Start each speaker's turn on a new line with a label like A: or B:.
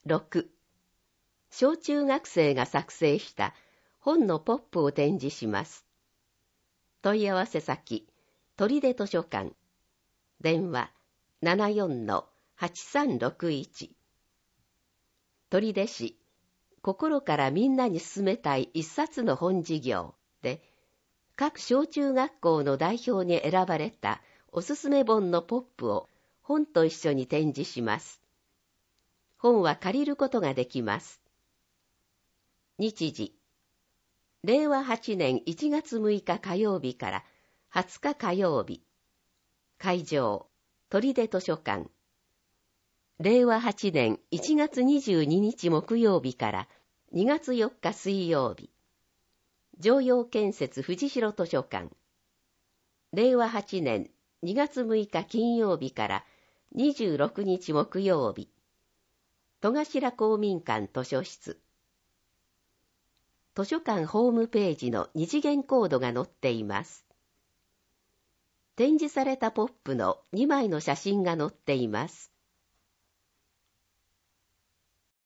A: 6、小中学生が作成した本のポップを展示します。問い合わせ先、取手図書館。電話 74-8361。取手市、心からみんなに勧めたい一冊の本事業で、各小中学校の代表に選ばれたおすすめ本のポップを本と一緒に展示します。本は借りることができます。日時、令和8年1月6日火曜日から20日火曜日。会場、取手図書館。令和8年1月22日木曜日から2月4日水曜日。常陽建設藤代図書館。令和8年2月6日金曜日から26日木曜日。戸頭公民館図書室。図書館ホームページの二次元コードが載っています。展示されたポップの2枚の写真が載っています。